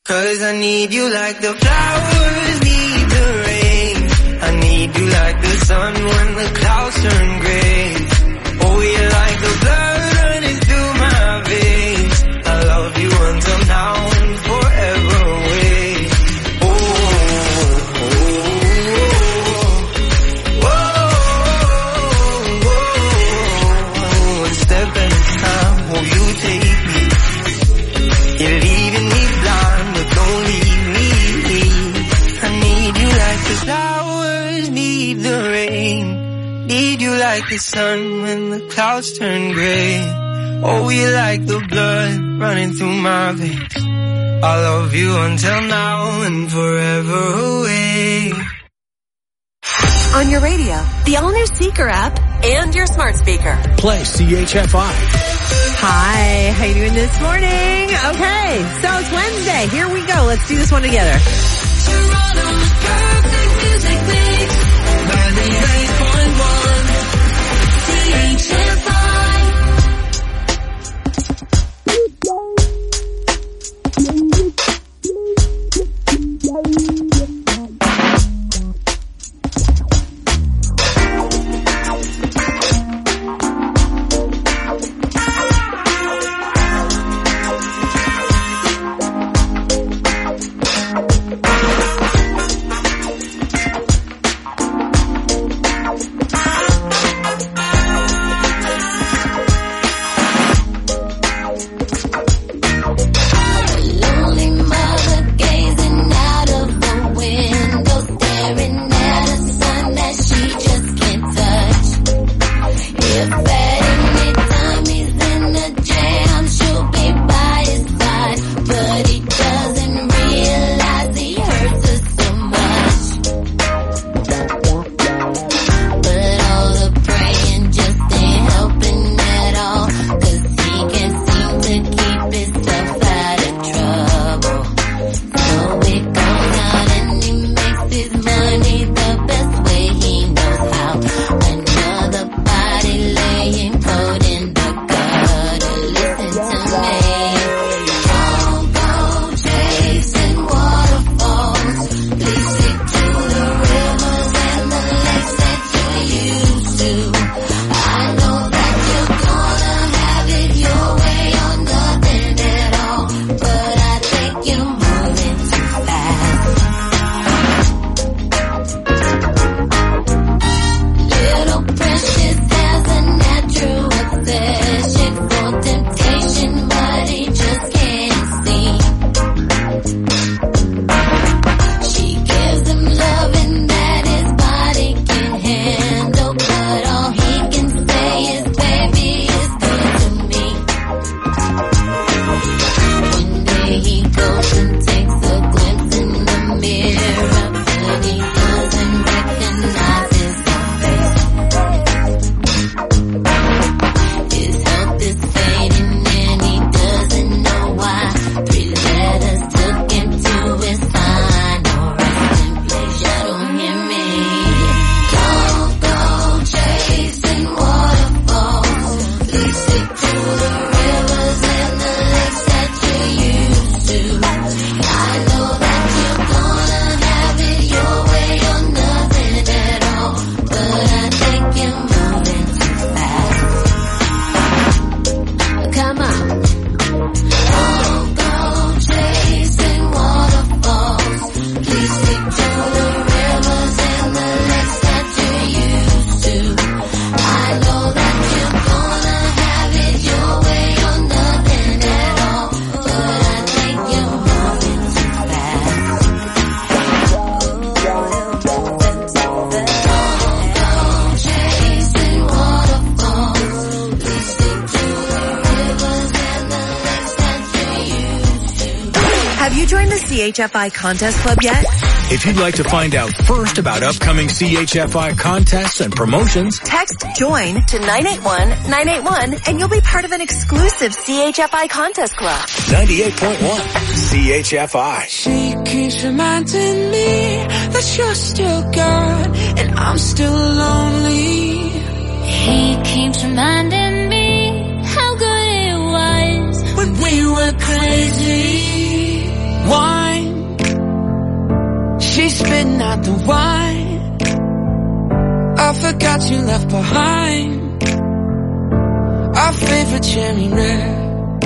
'Cause I need you like the flowers need the rain. I need you like the sun when the clouds turn gray. Oh, you're like the blood running through my veins. I love you until now and forever away. Oh, oh, oh, oh, oh. One step at a time, oh, you take me. You're leaving me blind, but don't leave me. I need you like the flowers need the rain. Need you like the sun when the clouds turn gray. Oh, you're like the blood running through my veins. I love you until now and forever away. On your radio, the all-new Seeker app, and your smart speaker. Play CHFI. Hi, how you doing this morning? Okay, so it's Wednesday. Here we go. Let's do this one together. Toronto's perfect music mix. 98.1 CHFI. CHFI Contest Club yet? If you'd like to find out first about upcoming CHFI contests and promotions, text JOIN to 981-981 and you'll be part of an exclusive CHFI Contest Club. 98.1 CHFI. She keeps reminding me that you're still gone and I'm still lonely. He keeps reminding me how good it was when we were crazy. wine. She's spitting out the wine. I forgot you left behind our favorite cherry red.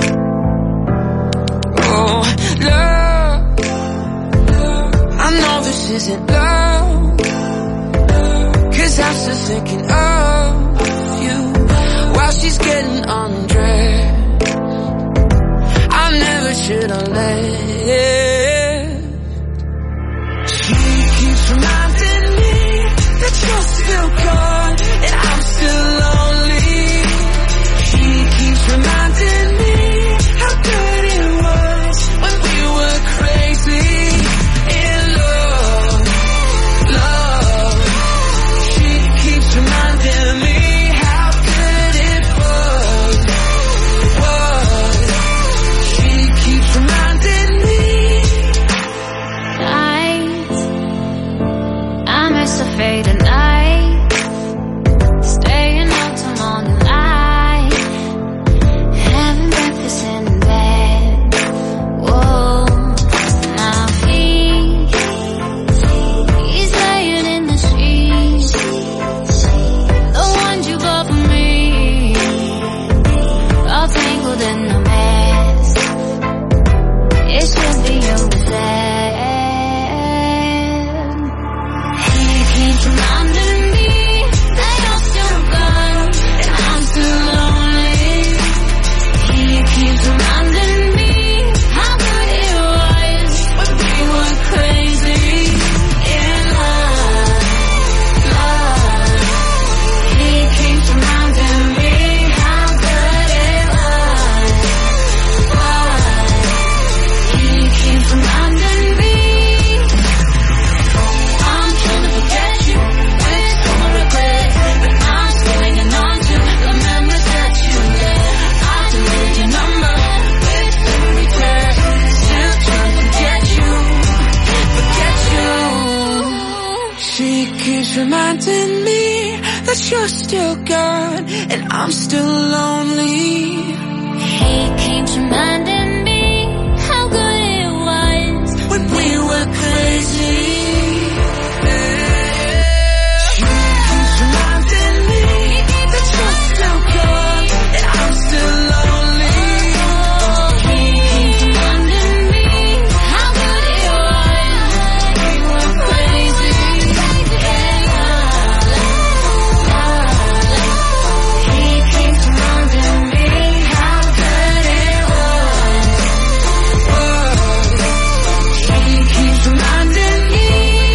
Oh, love, I know this isn't love, 'cause I'm still thinking of you while she's getting undressed. I never should have left. She keeps reminding me that you're still gone and I'm still lonely. She keeps reminding me how good it was when we were crazy in love, love. She keeps reminding me how good it was. She keeps reminding me. I miss the faded night, staying out till morning light, having breakfast in bed. Whoa, now he's laying in the sheets, the ones you bought for me, all tangled in the mess. It should be over there. He keeps reminding me that you're still gone and I'm still lonely. He keeps reminding me how good it was when we were crazy in love, love. He keeps reminding me how good it was. He keeps reminding me. I'm trying to forget you with so much regret, but I'm still hanging on to the memories that you left. I deleted your number with every text, still trying to forget you, forget you. She keeps reminding me that you're still gone and I'm still lonely. He keeps reminding me how good it was When we were crazy. She keeps reminding me that you're still gone and I'm still lonely. He keeps reminding me how good it was when we were crazy in love, love. He keeps reminding me how good it was. She keeps reminding me.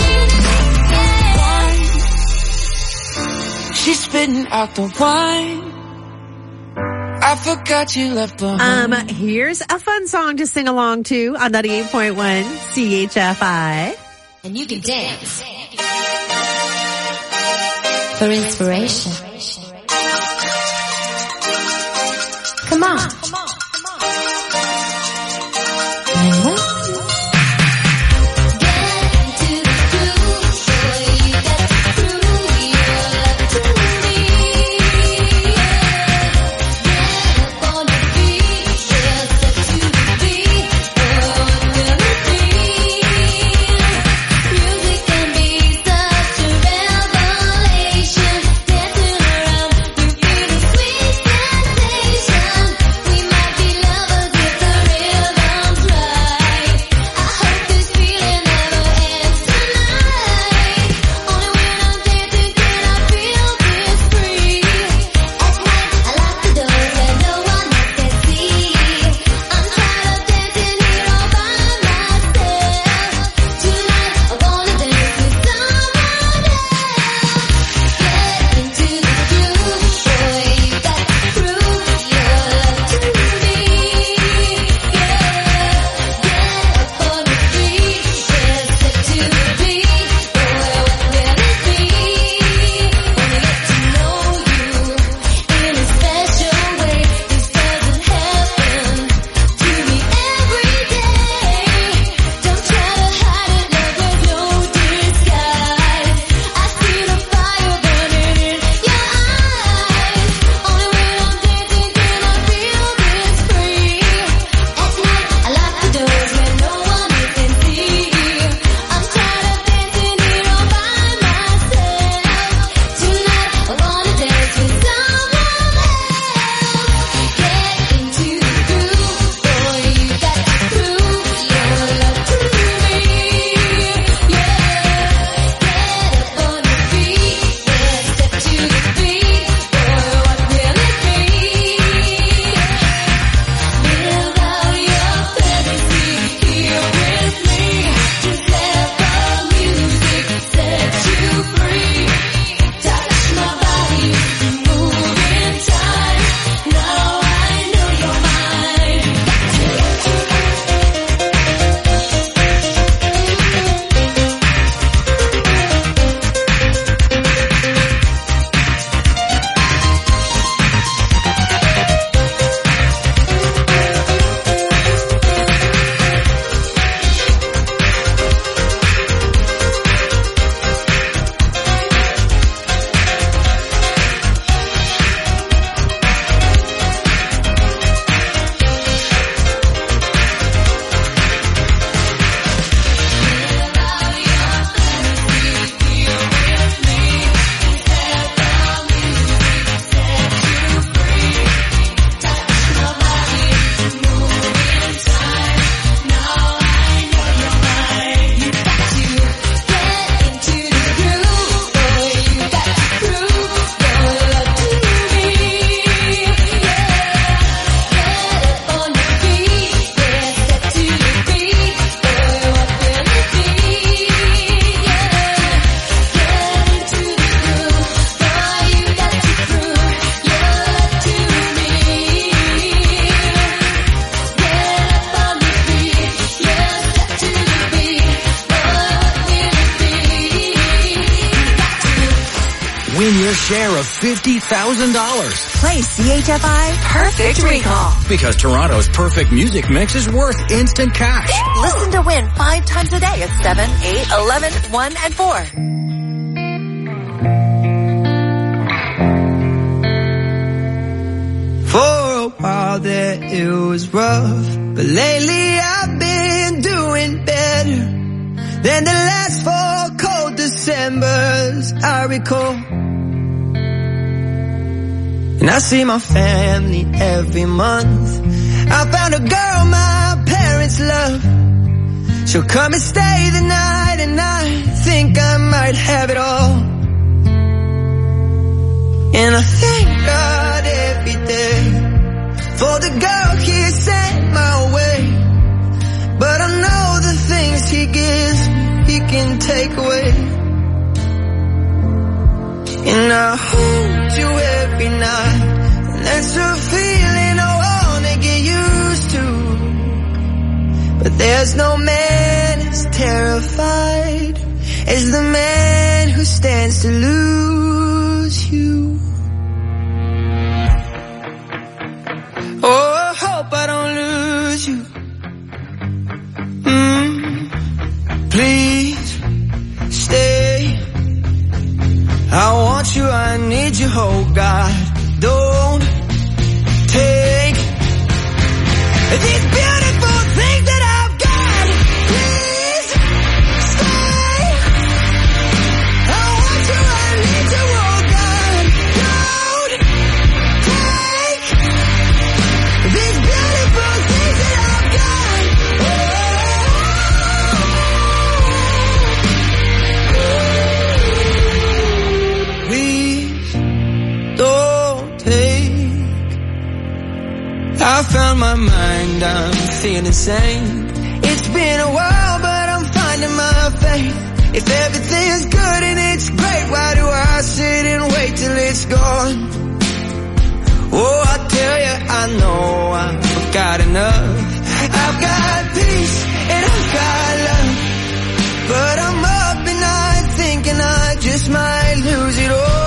She's spitting out the wine. I forgot you left behind. Here's a fun song to sing along to on 98.1 CHFI. And you can dance for inspiration. Come on. Music can be such a revelation. Dancing around, you feel the sweet sensation. We share of $50,000. Play CHFI Perfect Recall. Because Toronto's perfect music mix is worth instant cash. Listen to win 5 times a day at 7, 8, 11, 1, and 4. For a while there it was rough, but lately I've been doing better than the last 4 cold Decembers I recall. And I see my family every month. I found a girl my parents love. She'll come and stay the night, and I think I might have it all. And I thank God every day for the girl He sent my way. But I know the things He gives me, He can take away. And I hold you every night, and that's a feeling I wanna get used to. But there's no man as terrified as the man who stands to lose you. Oh, I hope I don't lose you. Please stay. I want you, I need you, oh God. Don't take these beautiful things that I've got. Please stay. I want you, I need you, oh God. Don't take these beautiful things that I've got. Please don't take. I found my mind, I'm feeling sane. It's been a while, but I'm finding my faith. If everything's good and it's great, why do I sit and wait till it's gone? Oh, I tell you, I know I've got enough. I've got peace and I've got love, but I'm up and I'm thinking I just might lose it all.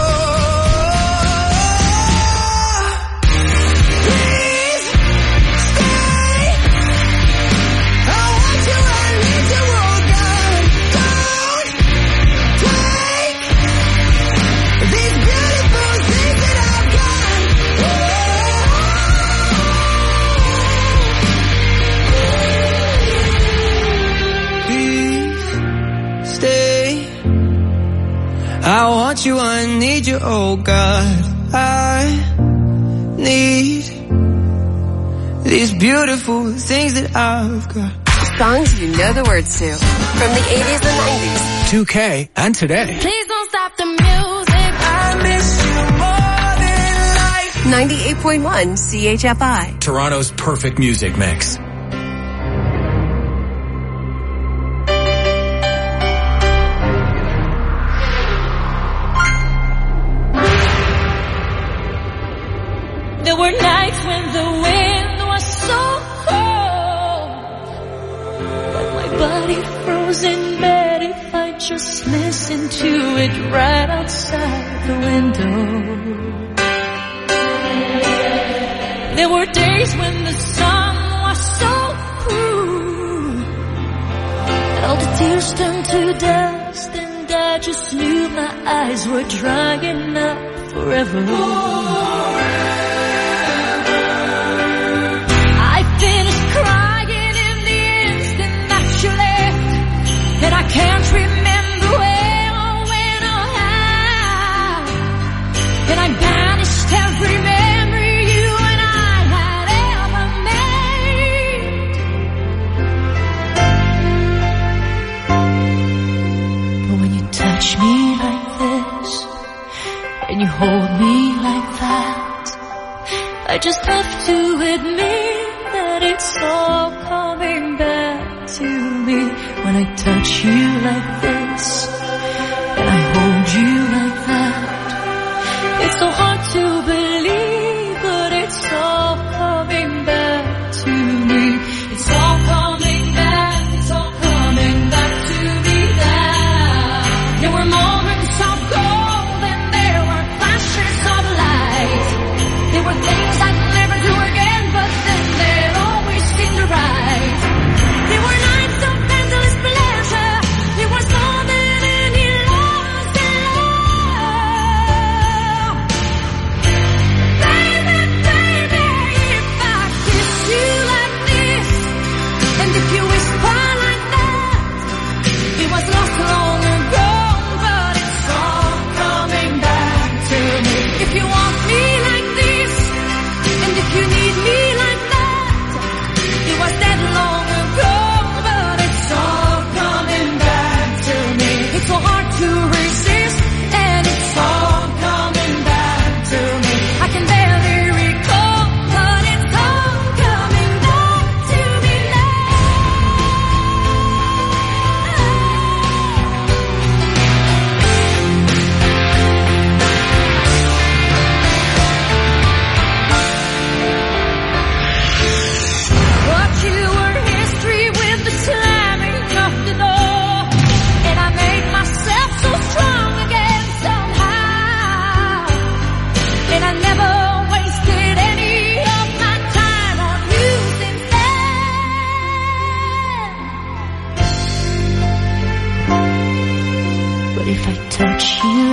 Please stay. I want you, I need you, oh God. Don't take these beautiful things that I've got. Please stay. I want you, I need you, oh God. I need these beautiful things that I've got. Songs you know the words to. From the 80s and 90s. 2K and today. Please don't stop the music. I miss you more than life. 98.1 CHFI. Toronto's perfect music mix. There were nights when the wind was so cold that my body froze in bed if I just listened to it right outside the window. There were days when the sun was so cruel, all the tears turned to dust, and I just knew my eyes were drying up forever. And I can't remember where or when or how. And I banished every memory you and I had ever made. But when you touch me like this, and you hold me like that, I just have to admit that it's all coming back to me. When I touch you like this, and I hold you like that, it's so hard to believe, but it's all coming back to me. It's all coming back, it's all coming back to me now. There were moments of gold and there were flashes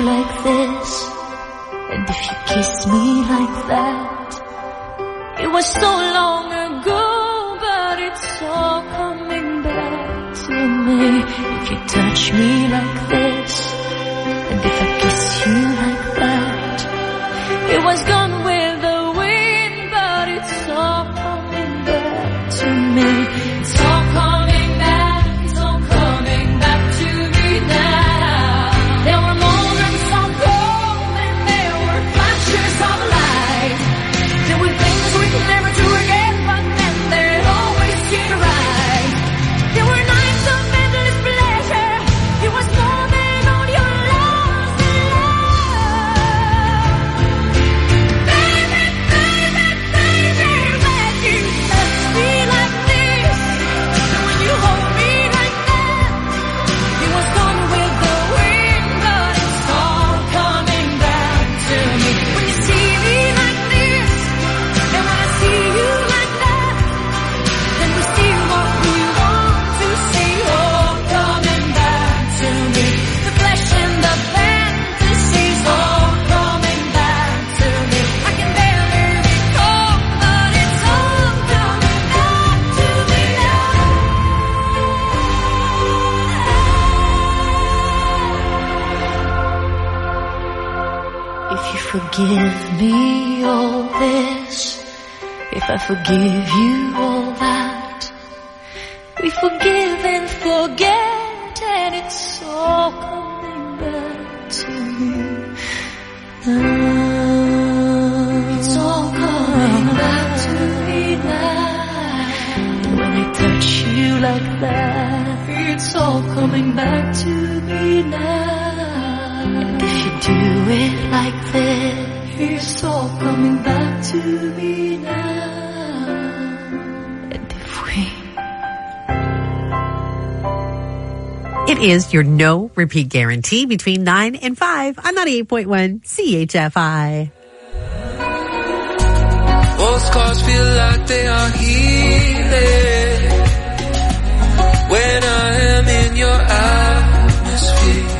like this, and if you kiss me like that, it was so long ago, but it's all coming back to me. If you touch me like this, and if I kiss you like that, it was gone with the wind, but it's all coming back to me. It's all coming back, it's all coming back to me now. There were moments of gold and there were flashes of light. There were things we could never do again, but then they'd always seem right. There were nights of endless pleasure. It was more than all your lost in love. Baby, baby, baby, when you touch me like this, and when you hold me like that, it was gone with the wind, but it's all coming back to me. When you see me like this, and when I see you like that, then we see what we want to see, all coming back to me. The flesh and the fantasies, all coming back to me. I can barely recall, but it's all coming back to me now. If you forgive me all this, if I forgive you all that, we forgive and forget, and it's all coming back to me now. It's all coming back to me now. When I touch you like that, it's all coming back to me now. And if you do it like this, it's all coming back to me now. And if we It is your no repeat guarantee between 9 and 5 on 98.1 CHFI. Old scars feel like they are healing when I am in your atmosphere.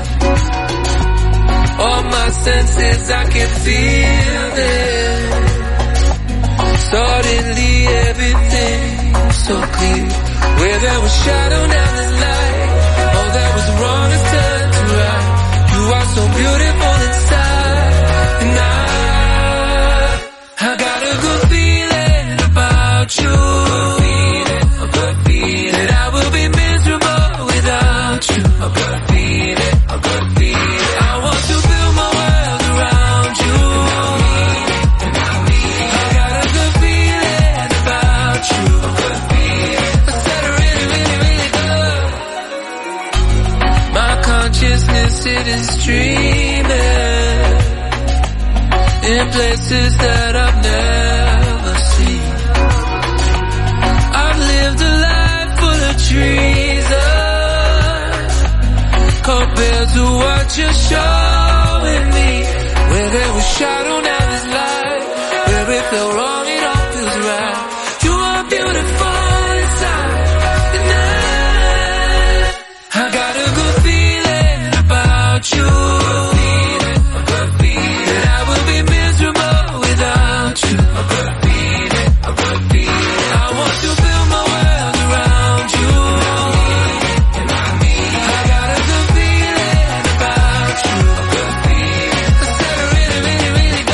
All my senses, I can feel it. Suddenly everything's so clear. Where there was shadow, now there's light. All that was wrong is turned to right. You are so beautiful inside. And I got a good feeling about you. A good feeling that I will be miserable without you. A good feeling, a good feeling. I want to build my world around you. I got a good feeling about you. A good feeling. I said really, really, really good. My consciousness, it is dreaming in places that I've never seen. I've lived a life full of treason compared to what you're showing me. Where there was shadow, now there's light. Where it felt wrong, it all feels right. You are beautiful inside. And I got a good feeling about you. A good feeling that I will be miserable without you. A good feeling, a good feeling. I want to build my world around you. I got a good feeling about you. A good feeling. I said really, really, really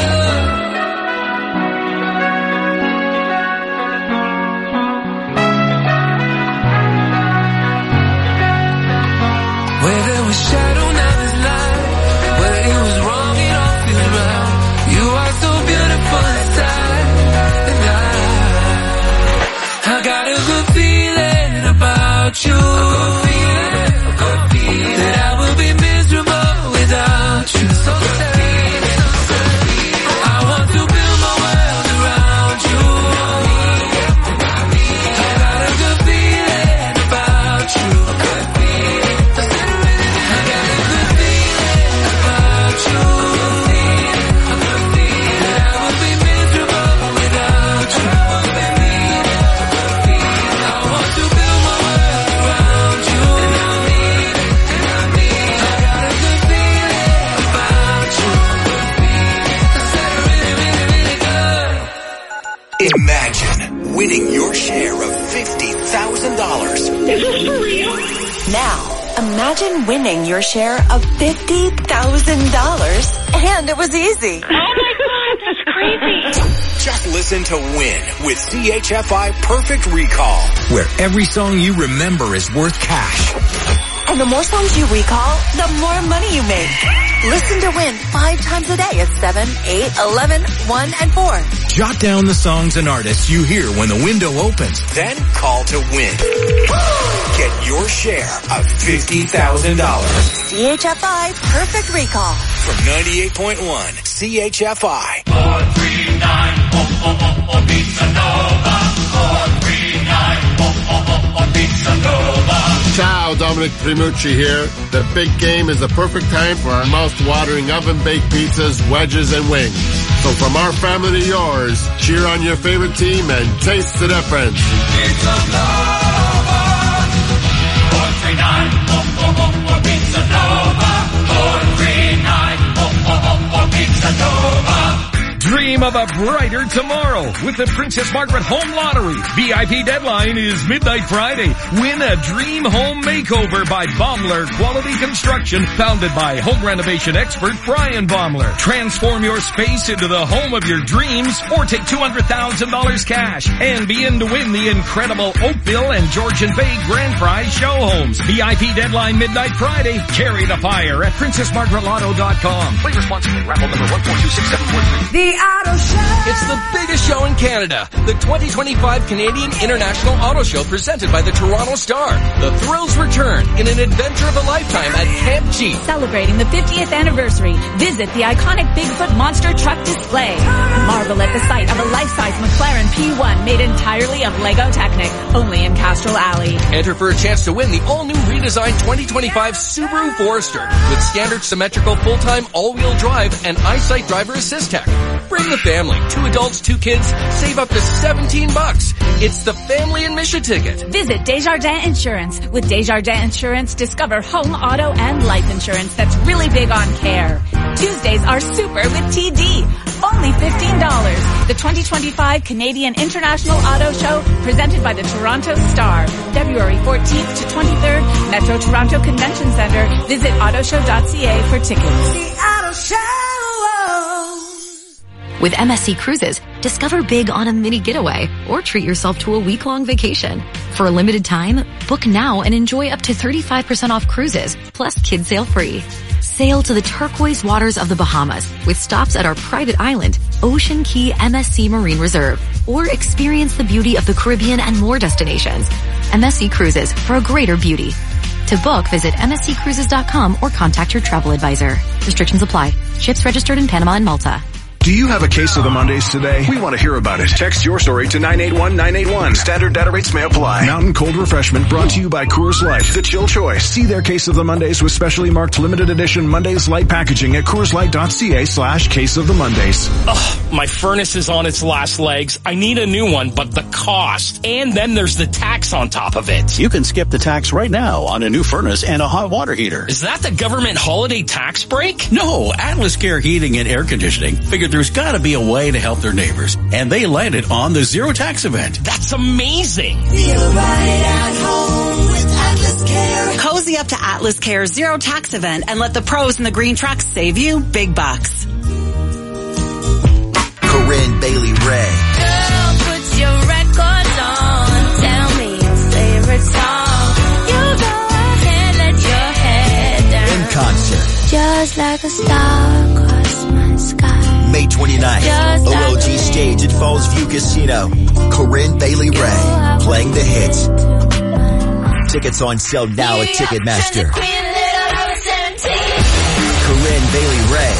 Is this for real? Now, imagine winning your share of $50,000. And it was easy. Oh my God, that's crazy. Just listen to Win with CHFI Perfect Recall, where every song you remember is worth cash. And the more songs you recall, the more money you make. Listen to Win 5 times a day at 7, 8, 11, 1, and 4. Jot down the songs and artists you hear when the window opens. Then call to Win. Get your share of $50,000. CHFI Perfect Recall. From 98.1 CHFI. 439 Pizza Nova. 439 Pizza Nova. Ciao, Dominic Primucci here. The big game is the perfect time for our mouth-watering oven-baked pizzas, wedges, and wings. So from our family to yours, cheer on your favorite team and taste the difference. Pizza Nova. 439 Pizza Nova. 439 Pizza Nova. Dream of a brighter tomorrow with the Princess Margaret Home Lottery. VIP deadline is midnight Friday. Win a dream home makeover by Baumler Quality Construction, founded by home renovation expert Brian Baumler. Transform your space into the home of your dreams or take $200,000 cash and be in to win the incredible Oakville and Georgian Bay Grand Prize show homes. VIP deadline midnight Friday. Carry the fire at PrincessMargaretLotto.com. Play responsibly. Raffle number 1426743. Auto Show. It's the biggest show in Canada. The 2025 Canadian International Auto Show presented by the Toronto Star. The thrills return in an adventure of a lifetime at Camp Jeep. Celebrating the 50th anniversary, visit the iconic Bigfoot monster truck display. Marvel at the sight of a life-size McLaren P1 made entirely of Lego Technic, only in Castrol Alley. Enter for a chance to win the all-new redesigned 2025 Subaru Forester with standard symmetrical full-time all-wheel drive and EyeSight driver assist tech. Bring the family. 2 adults, 2 kids. Save up to $17. It's the family admission ticket. Visit Desjardins Insurance. With Desjardins Insurance, discover home, auto, and life insurance that's really big on care. Tuesdays are super with TD. Only $15. The 2025 Canadian International Auto Show presented by the Toronto Star. February 14th to 23rd, Metro Toronto Convention Center. Visit autoshow.ca for tickets. The Auto Show. With MSC Cruises, discover big on a mini getaway or treat yourself to a week-long vacation. For a limited time, book now and enjoy up to 35% off cruises, plus kids sail free. Sail to the turquoise waters of the Bahamas with stops at our private island, Ocean Key MSC Marine Reserve, or experience the beauty of the Caribbean and more destinations. MSC Cruises for a greater beauty. To book, visit msccruises.com or contact your travel advisor. Restrictions apply. Ships registered in Panama and Malta. Do you have a case of the Mondays today? We want to hear about it. Text your story to 981-981. Standard data rates may apply. Mountain Cold Refreshment brought to you by Coors Light. The chill choice. See their case of the Mondays with specially marked limited edition Mondays Light packaging at CoorsLight.ca/case of the Mondays. Ugh, my furnace is on its last legs. I need a new one, but the cost. And then there's the tax on top of it. You can skip the tax right now on a new furnace and a hot water heater. Is that the government holiday tax break? No, Atlas Care Heating and Air Conditioning figured there's got to be a way to help their neighbors, and they landed on the zero tax event. That's amazing. Feel right at home with Atlas Care. Cozy up to Atlas Care's zero tax event and let the pros in the green trucks save you big bucks. Corinne Bailey Ray. Girl, put your records on. Tell me your favorite song. You go ahead, let your head down. In concert. Just like a star across my sky. May 29th, OLG stage at Falls View Casino. Corinne Bailey Ray, playing the hits. Tickets on sale now at Ticketmaster. Corinne Bailey Ray,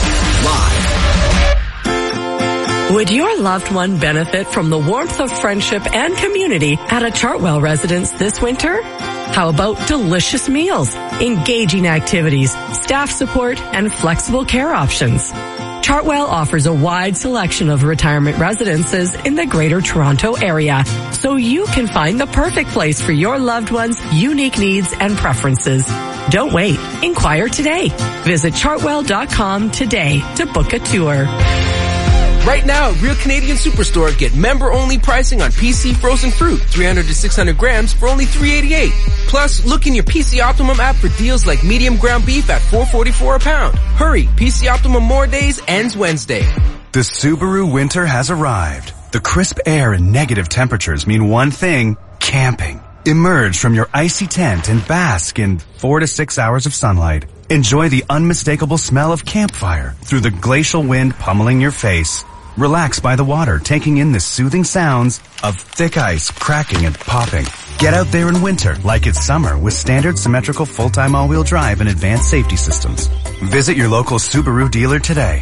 live. Would your loved one benefit from the warmth of friendship and community at a Chartwell residence this winter? How about delicious meals, engaging activities, staff support, and flexible care options? Chartwell offers a wide selection of retirement residences in the Greater Toronto Area, so you can find the perfect place for your loved one's unique needs and preferences. Don't wait. Inquire today. Visit chartwell.com today to book a tour. Right now at Real Canadian Superstore, get member-only pricing on PC frozen fruit, 300 to 600 grams for only $3.88. Plus, look in your PC Optimum app for deals like medium ground beef at $4.44 a pound. Hurry, PC Optimum More Days ends Wednesday. The Subaru winter has arrived. The crisp air and negative temperatures mean one thing, camping. Emerge from your icy tent and bask in 4 to 6 hours of sunlight. Enjoy the unmistakable smell of campfire through the glacial wind pummeling your face. Relax by the water, taking in the soothing sounds of thick ice cracking and popping. Get out there in winter like it's summer with standard symmetrical full-time all-wheel drive and advanced safety systems. Visit your local Subaru dealer today.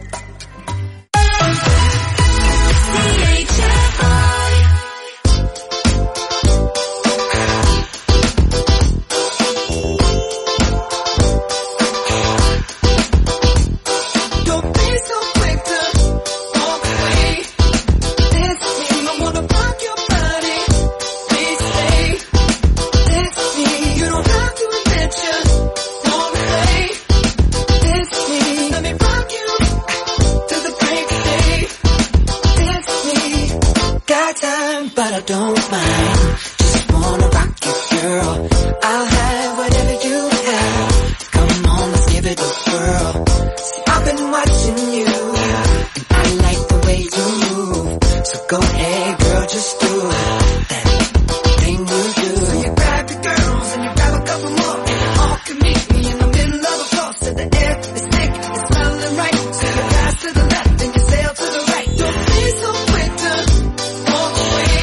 But I don't mind. Just wanna rock you, girl. I'll have whatever you have. Come on, let's give it a whirl. See, I've been watching you, and I like the way you move. So go ahead, girl, just do that thing you do. So you grab your girls and you grab a couple more, and you all can meet me in the middle of a floor. So the air is thick, it's smelling right. So you pass to the left and you sail to the right. Don't be so quick to walk away.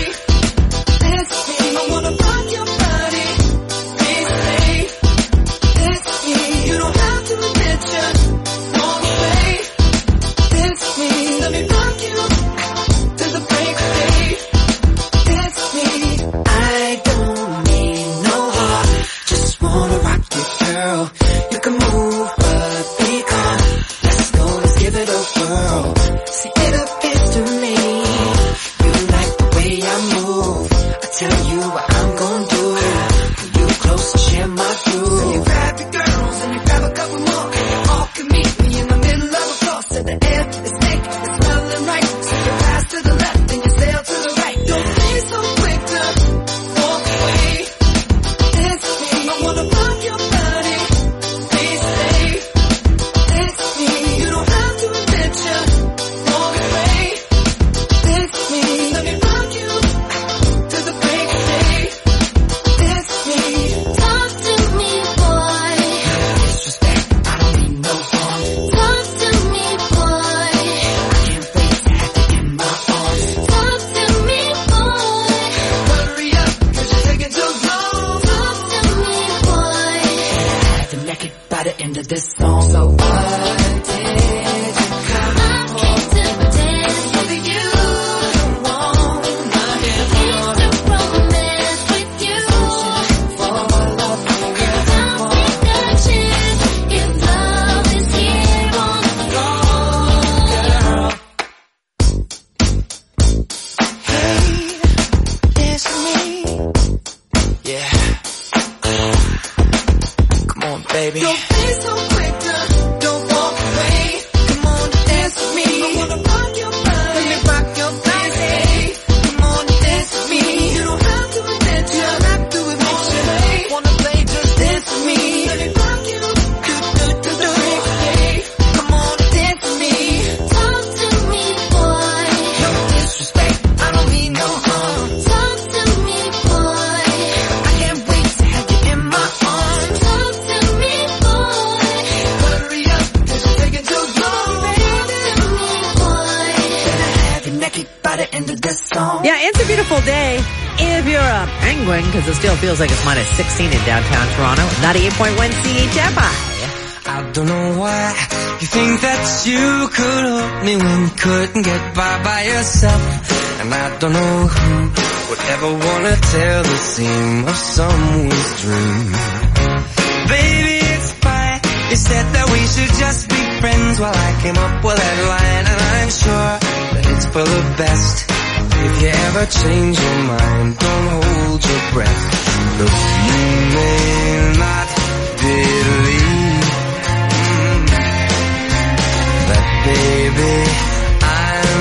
I wanna rock your body, please stay. It's me, you don't have to admit you want to play. It's me, let me rock you to the break of day. It's me, I don't need no heart, just wanna rock you, girl. You can move, but be calm. Let's go, let's give it a whirl. See, it appears to me you like the way I move. Tell you what I'm gonna do. Pull you close and share my groove. So you grab your girls and you grab a couple more, and you all can meet me in the middle of the floor. So the air is thick, it's smelling right. So you pass to the left and you sail to the right. Don't be so quick to walk away. It's me, I wanna rock your body. Please stay. It's me, you don't have to admit you want to play. It's me, let me rock you to the break of day. It's me. Talk to me, boy. Disrespect, I don't mean no harm. Talk to me, boy. I can't wait to have you in my arms. Talk to me, boy. Hurry up, 'cause you're taking too long. Talk to me, boy. I had to make it by the end of this song. So what did you come? I came to dance with you. Baby. Don't be so quick to don't walk away. Come on, dance with me. I wanna rock your body. Let me rock your body. Come on, dance with me. You don't have to admit you don't have to admit you wanna play, just dance with me. Let me rock you to the break of day. Come on, dance with me. Talk to me, boy. No disrespect, I don't mean no harm. Talk to me, boy. I can't wait to have you in my arms. Talk to me, boy. Hurry up, 'cause you're taking too long. Talk to me, boy. Better have you naked by the end of this song. Yeah, it's a beautiful day if you're a penguin, because it still feels like it's minus 16 in downtown Toronto. 98.1 CHFI. I don't know why you think that you could help me when you couldn't get by yourself. And I don't know who would ever wanna tell the seam of someone's dream. Baby, it's fine. You said that we should just be friends while I came up with that line. And I'm sure that it's for the best. If you ever change your mind, don't hold your breath. Look, you may not believe that, baby, I'm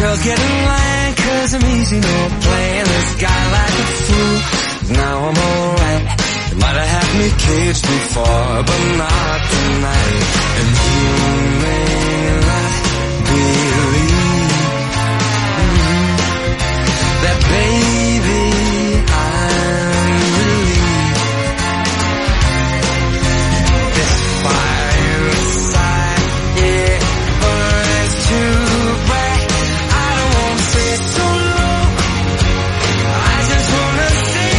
Girl, get in line, cause I'm easy, no playing this guy like a fool. Now I'm alright. You might have had me caged before, but not tonight. And you may not believe that, baby, I'm relieved. This fire inside, it burns too bright. I don't want to stay so long, I just want to say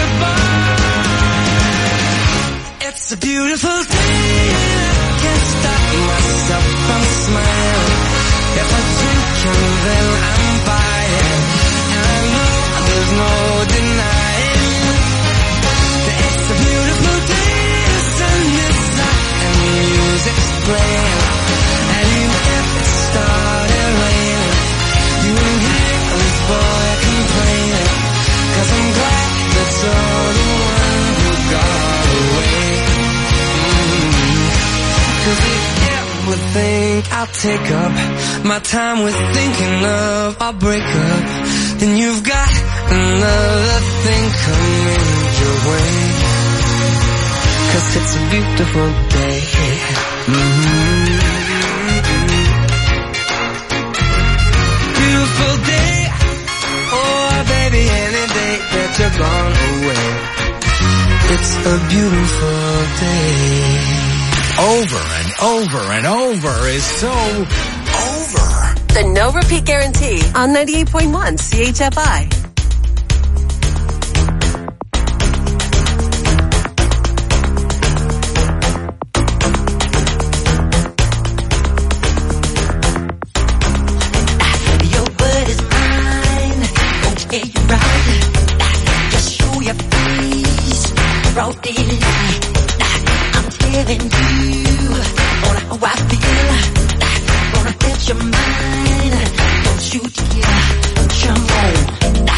goodbye. It's a beautiful day, and I can't stop myself from smiling. If I drink and then I'm buying, and I know there's no denying that it's a beautiful day. The sun is out and the music's playing, and even if it started raining, you won't hear this boy complaining, cause I'm glad that you're the one who got away. Cause if you think I'll take up my time with thinking of our breakup, then you've got another thing coming your way. Cause it's a beautiful day. Beautiful day. Oh baby, any day that you're gone away, it's a beautiful day. Over and over and over is so over. The no repeat guarantee on 98.1 CHFI. Your word is mine, okay, right. Just show your face, broad daylight. I'm telling you on how I feel. Gonna get your mind, don't you dare jump on.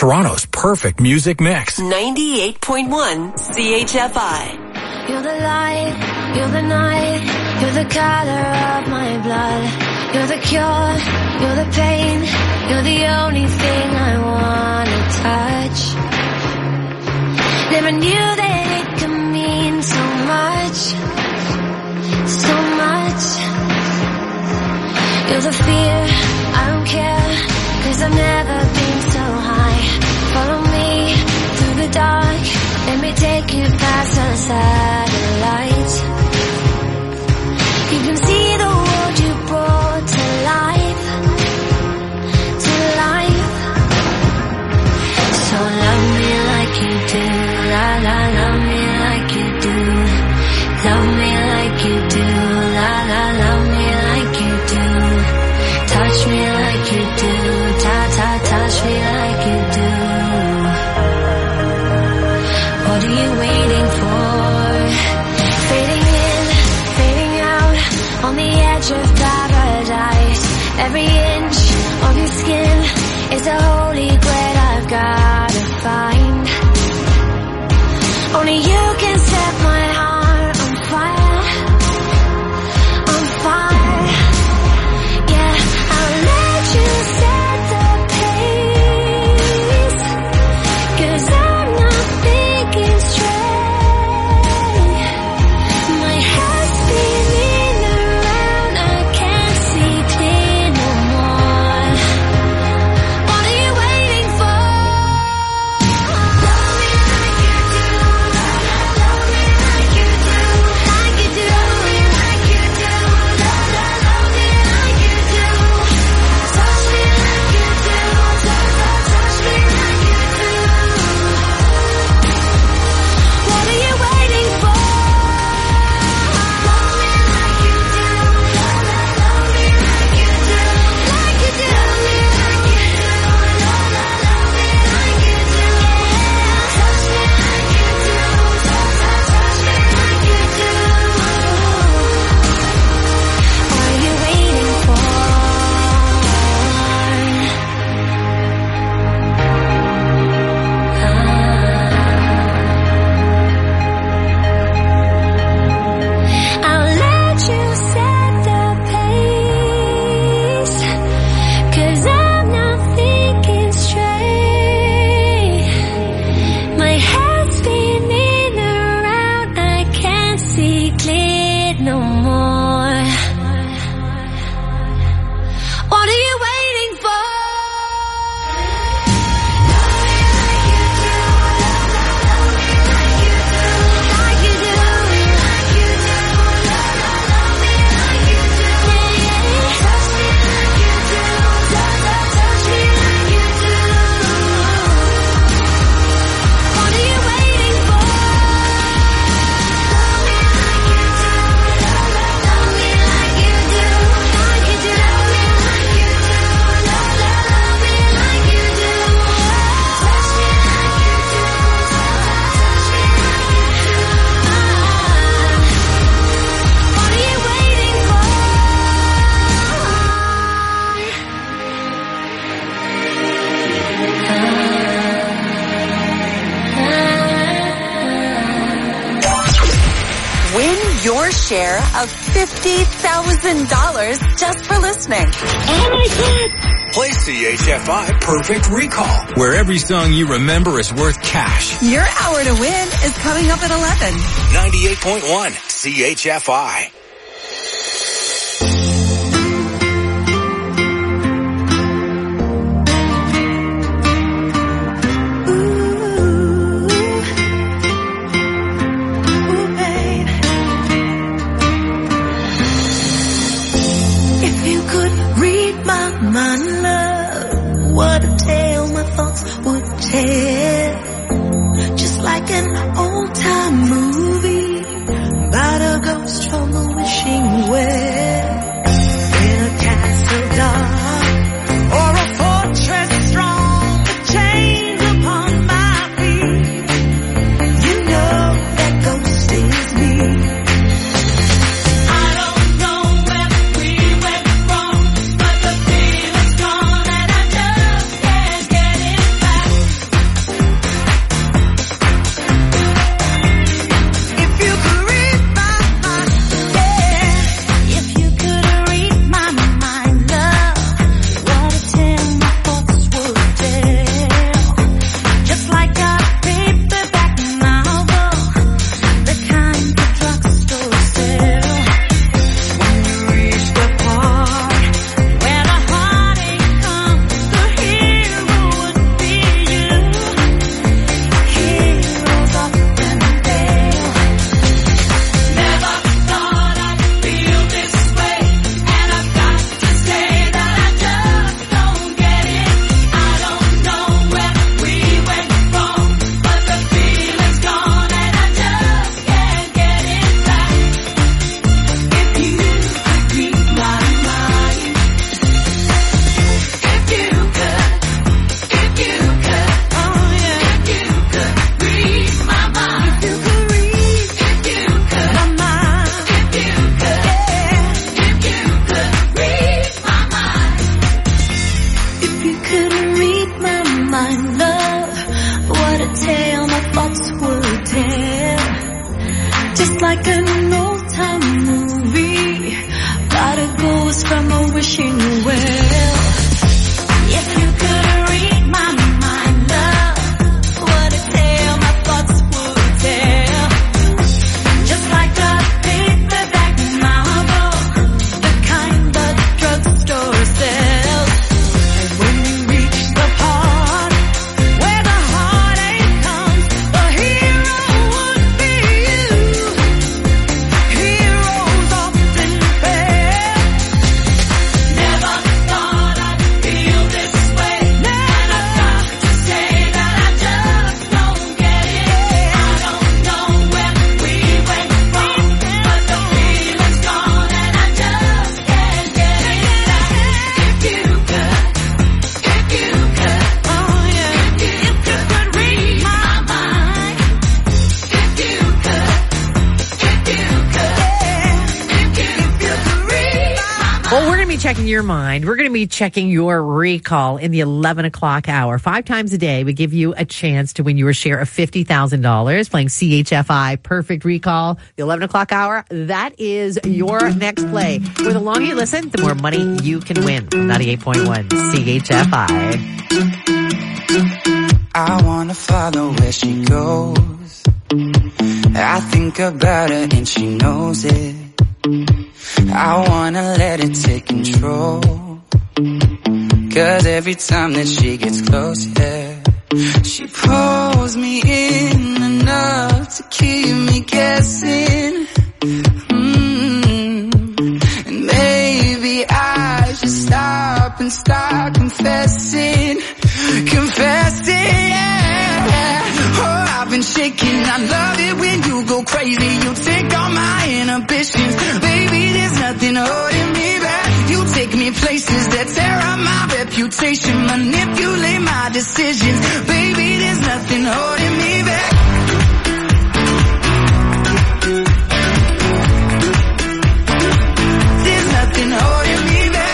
Toronto's perfect music mix. 98.1 CHFI. You're the light, you're the night, you're the color of my blood. You're the cure, you're the pain, you're the only thing I wanna touch. Never knew that it could mean so much, so much. You're the fear, I don't care, 'cause I've never been so high. Follow me through the dark, let me take you past the satellites. You can see the world you brought to life, to life. So love me like you do, la la, love me like you do. Love me like you do, la la, love me like you do. Touch me like you do, ta ta, touch me like you do. What are you waiting for? Fading in, fading out, on the edge of paradise. Every inch of your skin is a holy grail I've gotta find. Only you can set my heart on fire, on fire. Yeah, I'll let you set the pace, 'cause I'm not thinking straight. My head's spinning around, I can't see clear no more. What are you waiting for? Love me like you do, love me like you do, like you do. Love me like you do, love me like you do. Touch me like you do, touch me like you do. What are you waiting for? Love me like you do, love me like you do, like you do. Love me like you do, love me like you do. Touch me like you do, touch me like you do. What are you waiting for? I'll let you set the pace, 'cause I'm not thinking straight. My head's spinning around, I can't see clear no more. What are you waiting for? Like you do, like you do, love me like you do. Touch me like you do, touch me like you do. What are you waiting for? Love me like you do, love me like you do, like you do. Love me like you do, love me like you do. Touch me like you do, touch me like you do. What are you waiting for? Win your share of $50,000 just for listening. Oh my God! Play CHFI Perfect Recall, where every song you remember is worth cash. Your hour to win is coming up at 11. 98.1 CHFI. If you could read my mind, love, what a tale my thoughts would tell. Just like an old-time movie about a ghost from a wishing well. In a castle dark or a fortress strong, the chains upon my feet. You know that ghost is me. I don't know where we went wrong, but the feeling's gone and I just can't get it back. Well, we're going to be checking your mind. We're going to be checking your recall in the 11 o'clock hour. 5 times a day, we give you a chance to win your share of $50,000 playing CHFI Perfect Recall. The 11 o'clock hour, that is your next play. Where the longer you listen, the more money you can win. 98.1 CHFI. I wanna follow where she goes. I think about her and she knows it. I wanna let it take control. 'Cause every time that she gets close, yeah, she pulls me in enough to keep me guessing. And maybe I should stop and start confessing. Yeah. Oh, I've been shaking. I love it when you go crazy. You take all my inhibitions. Baby, there's nothing holding me back. You take me places that tear up my reputation. Manipulate my decisions. Baby, there's nothing holding me back. There's nothing holding me back.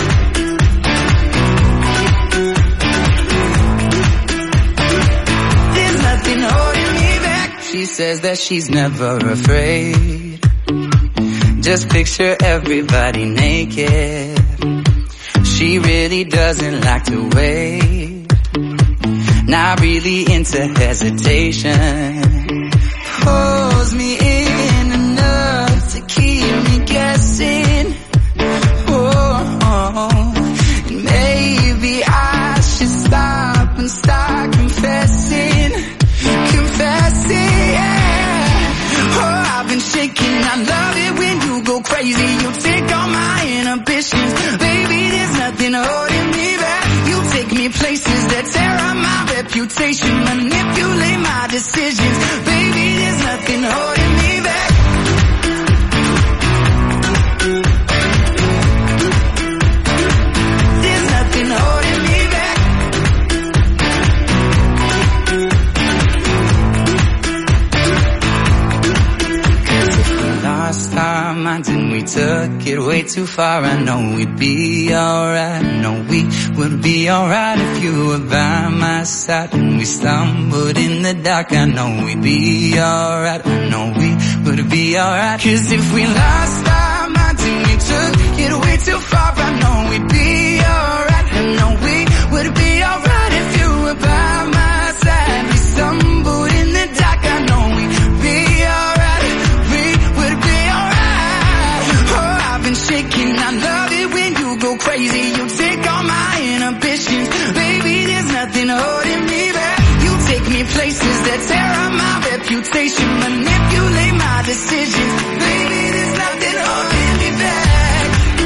She says that she's never afraid. Just picture everybody naked. She really doesn't like to wait. Not really into hesitation. Pulls me in enough to keep me guessing. And maybe I should stop and start confessing. I've been shaking. I love it when you go crazy. You take all my inhibitions. Baby, there's nothing holding me back. You take me places that tear up my reputation. Manipulate my decisions. Baby, there's nothing holding me back. There's nothing holding me back. Lost our minds and we took it way too far. I know we'd be alright. I know we would be alright if you were by my side. When we stumbled in the dark, I know we'd be alright. I know we would be alright. 'Cause if we lost our minds and we took it way too far, I know we'd be alright. I know we would be alright if you were by my side. We stumbled in the dark, I know we'd be alright. Shaking, I love it when you go crazy. You take all my inhibitions. Baby, there's nothing holding me back. You take me places that tear up my reputation. Manipulate my decisions. Baby, there's nothing holding me back.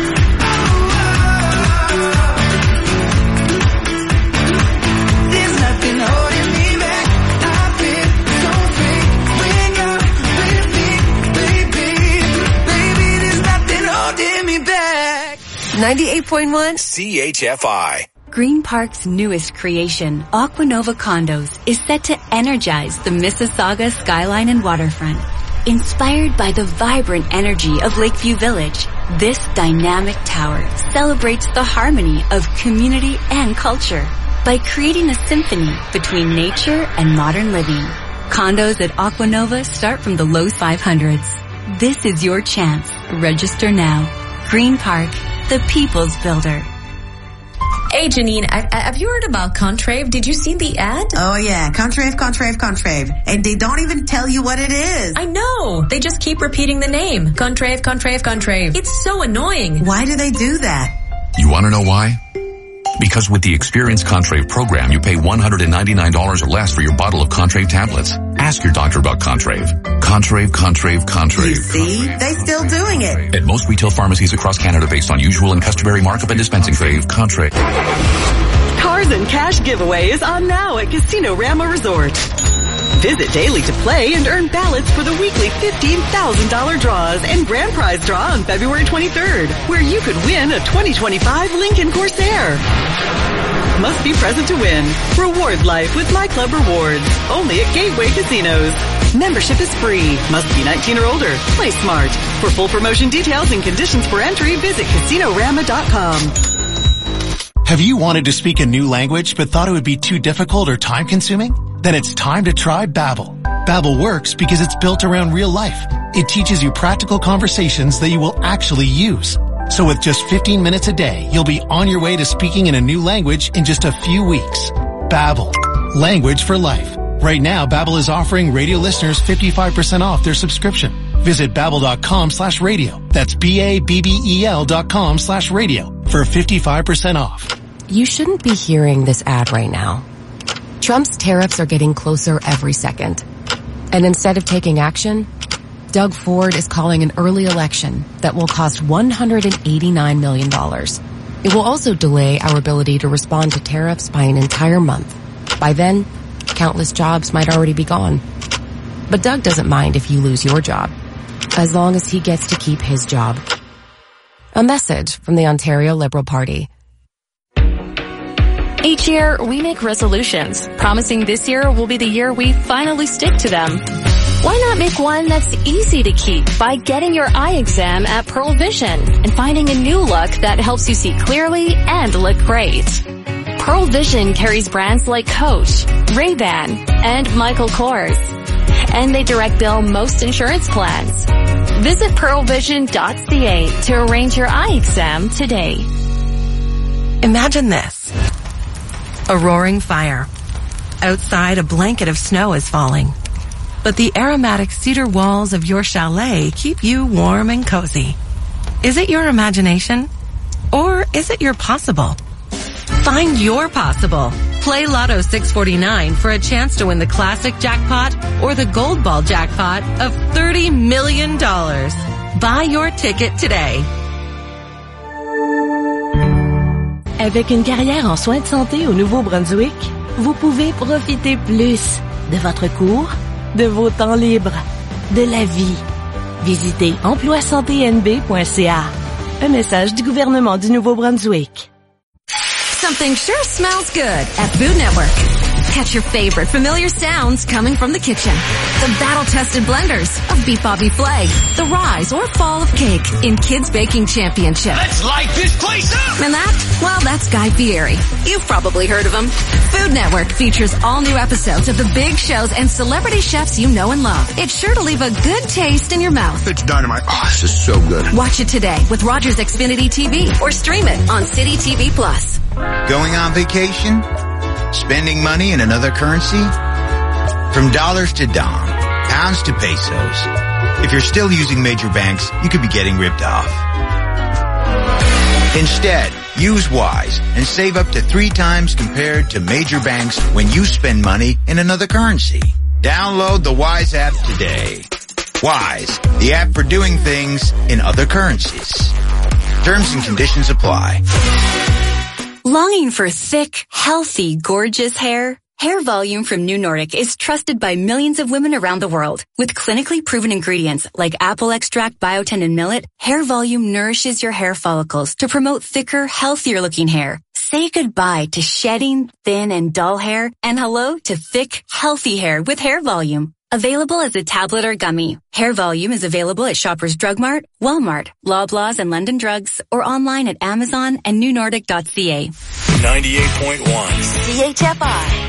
There's nothing holding me back. I feel so free when you're with me, baby. Baby, there's nothing holding me back. 98.1 CHFI. Green Park's newest creation, Aquanova Condos, is set to energize the Mississauga skyline and waterfront. Inspired by the vibrant energy of Lakeview Village, this dynamic tower celebrates the harmony of community and culture by creating a symphony between nature and modern living. Condos at Aquanova start from the low 500s. This is your chance. Register now. Green Park, the people's builder. Hey, Janine, have you heard about Contrave? Did you see the ad? Oh, yeah. Contrave. And they don't even tell you what it is. I know. They just keep repeating the name. Contrave. It's so annoying. Why do they do that? You want to know why? Because with the Experience Contrave program, you pay $199 or less for your bottle of Contrave tablets. Ask your doctor about Contrave. Contrave. You see? They still doing it. At most retail pharmacies across Canada based on usual and customary markup and dispensing fee. Contrave. Cars and Cash giveaway is on now at Casino Rama Resort. Visit daily to play and earn ballots for the weekly $15,000 draws and grand prize draw on February 23rd, where you could win a 2025 Lincoln Corsair. Must be present to win. Reward life with My Club Rewards. Only at Gateway Casinos. Membership is free. Must be 19 or older. Play smart. For full promotion details and conditions for entry, visit CasinoRama.com. Have you wanted to speak a new language but thought it would be too difficult or time-consuming? Then it's time to try Babbel. Babbel works because it's built around real life. It teaches you practical conversations that you will actually use. So with just 15 minutes a day, you'll be on your way to speaking in a new language in just a few weeks. Babbel. Language for life. Right now, Babbel is offering radio listeners 55% off their subscription. Visit babbel.com/radio. That's BABBEL.com/radio for 55% off. You shouldn't be hearing this ad right now. Trump's tariffs are getting closer every second. And instead of taking action, Doug Ford is calling an early election that will cost $189 million. It will also delay our ability to respond to tariffs by an entire month. By then, countless jobs might already be gone. But Doug doesn't mind if you lose your job, as long as he gets to keep his job. A message from the Ontario Liberal Party. Each year, we make resolutions, promising this year will be the year we finally stick to them. Why not make one that's easy to keep by getting your eye exam at Pearl Vision and finding a new look that helps you see clearly and look great? Pearl Vision carries brands like Coach, Ray-Ban, and Michael Kors. And they direct bill most insurance plans. Visit pearlvision.ca to arrange your eye exam today. Imagine this. A roaring fire. Outside, a blanket of snow is falling. But the aromatic cedar walls of your chalet keep you warm and cozy. Is it your imagination? Or is it your possible? Find your possible. Play Lotto 649 for a chance to win the classic jackpot or the gold ball jackpot of $30 million. Buy your ticket today. Avec une carrière en soins de santé au Nouveau-Brunswick, vous pouvez profiter plus de votre cours, de vos temps libres, de la vie. Visitez emploisanténb.ca. Un message du gouvernement du Nouveau-Brunswick. Something sure smells good at Food Network. Catch your favorite familiar sounds coming from the kitchen. The battle-tested blenders of Beef Bobby Flay, the rise or fall of cake in Kids Baking Championship. Let's light this place up! And that, well, that's Guy Fieri. You've probably heard of him. Food Network features all new episodes of the big shows and celebrity chefs you know and love. It's sure to leave a good taste in your mouth. It's dynamite. Oh, this is so good. Watch it today with Rogers Xfinity TV or stream it on City TV Plus. Going on vacation? Spending money in another currency? From dollars to dong, pounds to pesos. If you're still using major banks, you could be getting ripped off. Instead, use Wise and save up to 3 times compared to major banks when you spend money in another currency. Download the Wise app today. Wise, the app for doing things in other currencies. Terms and conditions apply. Longing for thick, healthy, gorgeous hair? Hair Volume from New Nordic is trusted by millions of women around the world. With clinically proven ingredients like apple extract, biotin, and millet, Hair Volume nourishes your hair follicles to promote thicker, healthier looking hair. Say goodbye to shedding, thin, and dull hair, and hello to thick, healthy hair with Hair Volume. Available as a tablet or gummy, Hair Volume is available at Shoppers Drug Mart, Walmart, Loblaws, and London Drugs, or online at Amazon and newnordic.ca. 98.1 CHFI.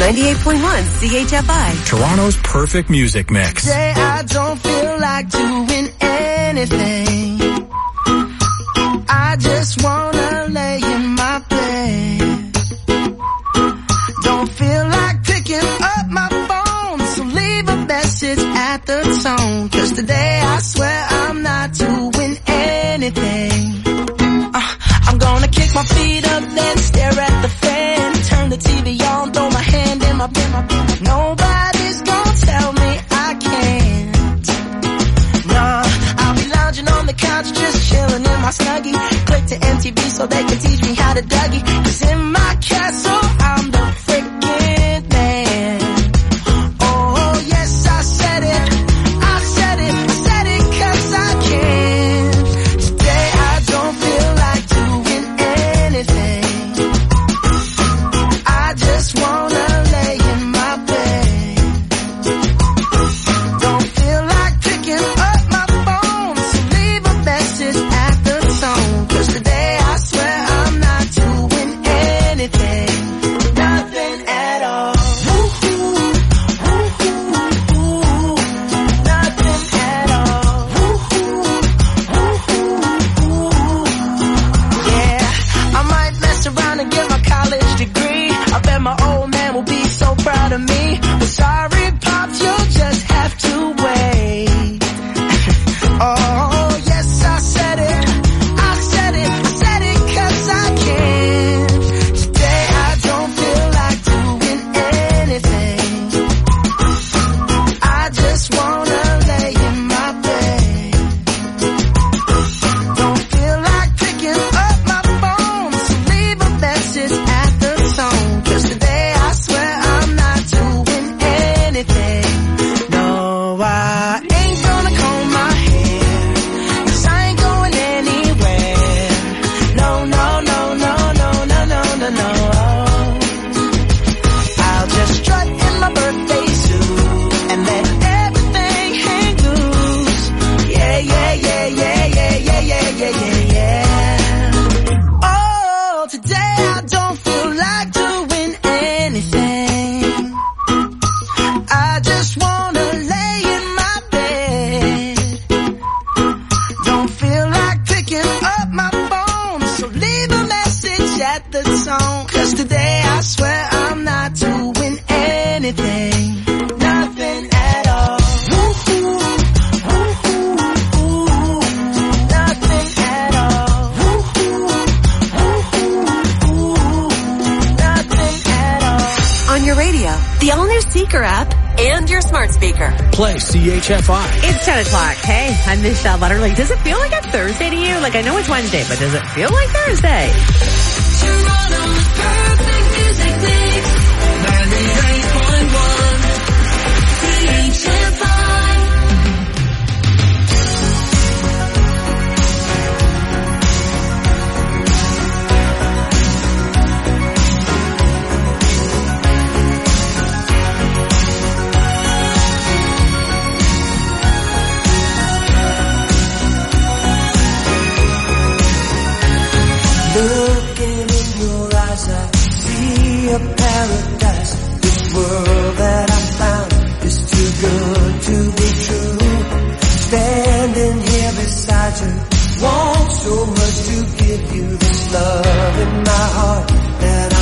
98.1 CHFI. Toronto's perfect music mix. Today I don't feel like doing anything. I just wanna lay in my bed. Don't feel like picking up my phone, so leave a message at the tone. 'Cause today I swear I'm not doing anything. I'm gonna kick my feet up, then stare at the fan. Turn the TV on, throw my hand in my bin. Nobody's gonna tell me I can't. Nah, I'll be lounging on the couch, just chilling in my Snuggie. Click to MTV so they can teach me how to Dougie. 'Cause in my castle, I'm the freaking man. Oh, yes, I said it. I said it. I said it 'cause I can. Today I don't feel like doing anything. I just wanna lay in my bed. Don't feel like picking up my phone, so leave a message at the tone. 'Cause today I swear I'm not doing anything. Nothing at all. Woo-hoo, woo-hoo, woo-hoo. Nothing at all. Woo-hoo, woo-hoo, woo-hoo. Yeah, I might mess around and get my college degree. I bet my old man will be so proud of me. But sorry, Pops, you'll just have to wait. Oh, yes, I said it. I said it. I said it 'cause I can. Today I don't feel like doing anything. I just wanna lay in my bed. Don't feel like picking up my phone, so leave a message at the tone. 'Cause today I swear I'm not doing anything. No, I ain't gonna comb my hair, 'cause I ain't going anywhere. No, no, no, no, no, no, no, no, no. I'll just strut in my birthday suit and let everything hang loose. Yeah, yeah, yeah, yeah, yeah, yeah, yeah, yeah, yeah, yeah. Oh, today I don't feel like doing anything. I just wanna lay in my bed. Don't feel like picking up my phone, so leave a message at the tone. 'Cause today I swear I'm not doing anything. Nothing at all. Woo-hoo, woo-hoo, woo-hoo. Nothing at all. Woo-hoo, woo-hoo, woo-hoo. Nothing at all. On your radio, the all-new Seeker app, and your smart speaker. Play CHFI. It's 10 o'clock. Hey, I'm Michelle Butterly. Does it feel like a Thursday to you? Like, I know it's Wednesday, but does it feel like Thursday? Toronto's perfect music mix.